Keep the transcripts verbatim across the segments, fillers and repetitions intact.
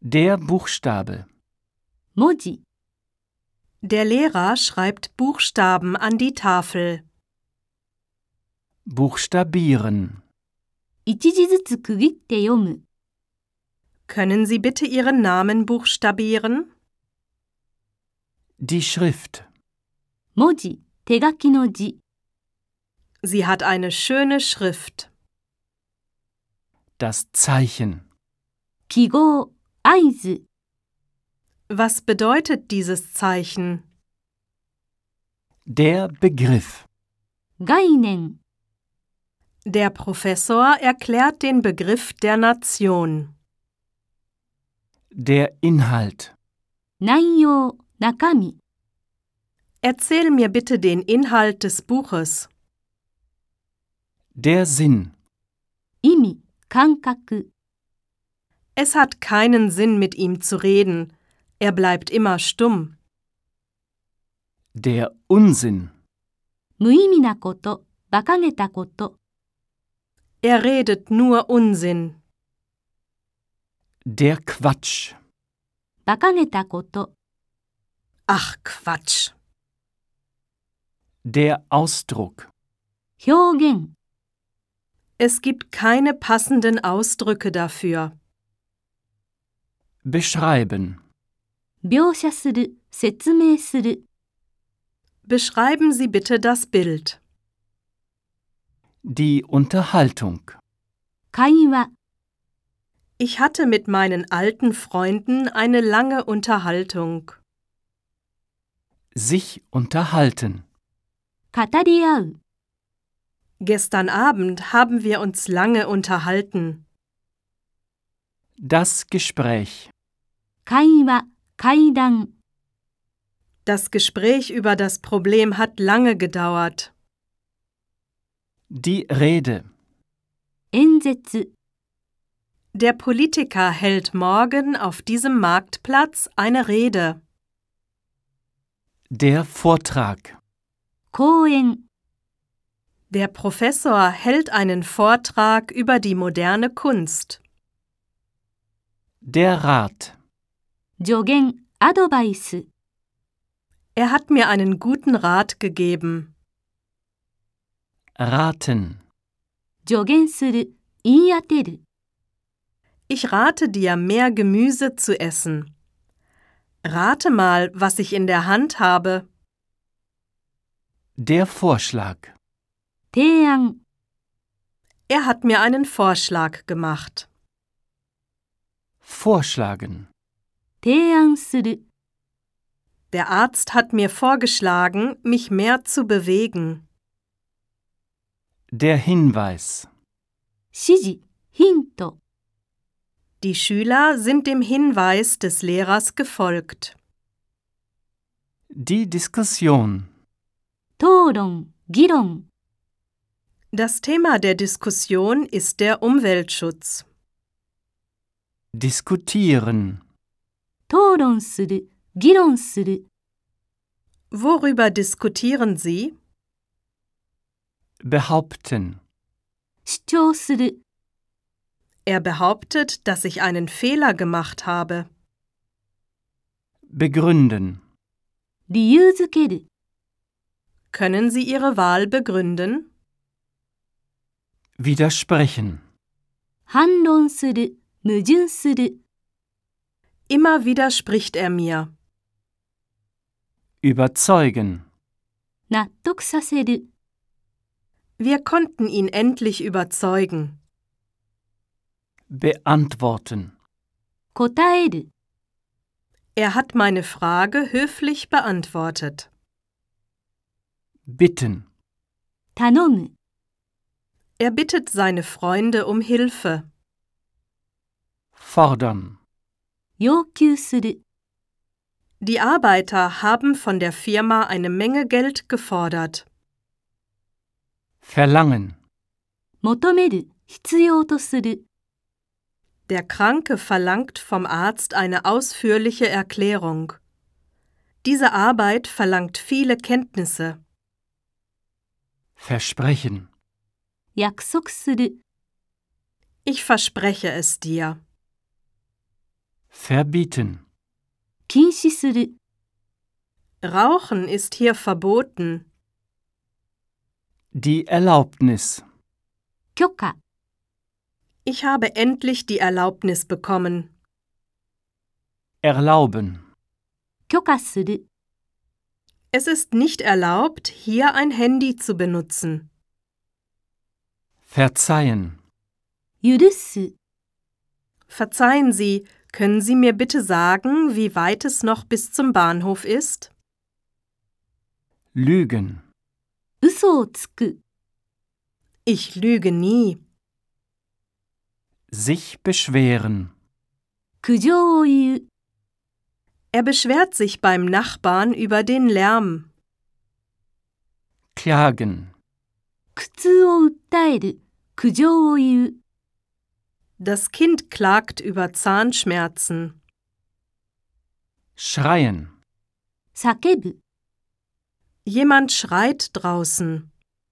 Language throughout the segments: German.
Der Buchstabe. 文字 Der Lehrer schreibt Buchstaben an die Tafel. Buchstabieren. 一字ずつ区切って読む Können Sie bitte Ihren Namen buchstabieren? Die Schrift. 文字、手書きの字 Sie hat eine schöne Schrift. Das Zeichen. 記号、合図 Was bedeutet dieses Zeichen? Der Begriff. 概念 Der Professor erklärt den Begriff der Nation. Der Inhalt. 内容、中身 Erzähl mir bitte den Inhalt des Buches. Der Sinn. 意味、感覚 Es hat keinen Sinn, mit ihm zu reden. Er bleibt immer stumm. Der Unsinn. 無意味なこと、馬鹿げたこと Er redet nur Unsinn. Der Quatsch. 馬鹿げたこと Ach Quatsch. Der Ausdruck. 表現 Es gibt keine passenden Ausdrücke dafür. Beschreiben. 描写する、説明する Beschreiben Sie bitte das Bild. Die Unterhaltung. 会話 Ich hatte mit meinen alten Freunden eine lange Unterhaltung. Sich unterhalten. 語り合う Gestern Abend haben wir uns lange unterhalten. Das Gespräch. 会話、会談 Das Gespräch über das Problem hat lange gedauert. Die Rede. 演説 Der Politiker hält morgen auf diesem Marktplatz eine Rede. Der Vortrag. 講演 Der Professor hält einen Vortrag über die moderne Kunst. Der Rat. 助言、アドバイス Er hat mir einen guten Rat gegeben. Raten. 助言する、言い当てる Ich rate dir, mehr Gemüse zu essen. Rate mal, was ich in der Hand habe. Der Vorschlag. 提案 Er hat mir einen Vorschlag gemacht. Vorschlagen. 提案する Der Arzt hat mir vorgeschlagen, mich mehr zu bewegen. Der Hinweis. 指示、ヒント Die Schüler sind dem Hinweis des Lehrers gefolgt. Die Diskussion. 討論、議論 Das Thema der Diskussion ist der Umweltschutz. Diskutieren. 討論する、議論する Worüber diskutieren Sie? Behaupten. 主張する Er behauptet, dass ich einen Fehler gemacht habe. Begründen. 理由づける Können Sie Ihre Wahl begründen? Widersprechen. 反論する、矛盾する Immer widerspricht er mir. Überzeugen. 納得させる Wir konnten ihn endlich überzeugen. Beantworten. 答える Er hat meine Frage höflich beantwortet. Bitten. 頼む Er bittet seine Freunde um Hilfe. Fordern. 要求する Die Arbeiter haben von der Firma eine Menge Geld gefordert. Verlangen. 求める、必要とする Der Kranke verlangt vom Arzt eine ausführliche Erklärung. Diese Arbeit verlangt viele Kenntnisse. Versprechen. 約束する Ich verspreche es dir. verbieten. 禁止する、 Rauchen ist hier verboten. Die Erlaubnis. 許可、 Ich habe endlich die Erlaubnis bekommen. Erlauben. 許可する、 Es ist nicht erlaubt, hier ein Handy zu benutzen. Verzeihen. 許す、 Verzeihen Sie, können Sie mir bitte sagen, wie weit es noch bis zum Bahnhof ist? Lügen. 嘘をつく、 Ich lüge nie. Sich beschweren. 苦情を言う、 Er beschwert sich beim Nachbarn über den Lärm. Klagen. 苦痛を訴える、苦情を言う、 Das Kind klagt über Zahnschmerzen. Schreien. 叫ぶ、 Jemand schreit draußen.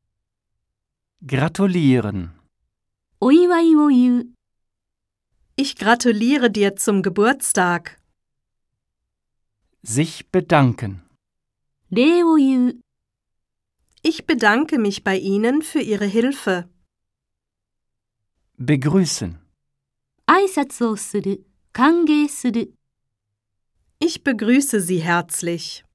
Gratulieren. お祝いを言う、 Ich gratuliere dir zum Geburtstag. Sich bedanken. 礼を言う、 Ich bedanke mich bei Ihnen für Ihre Hilfe. Begrüßen. 挨拶をする、歓迎する。 Ich begrüße Sie herzlich.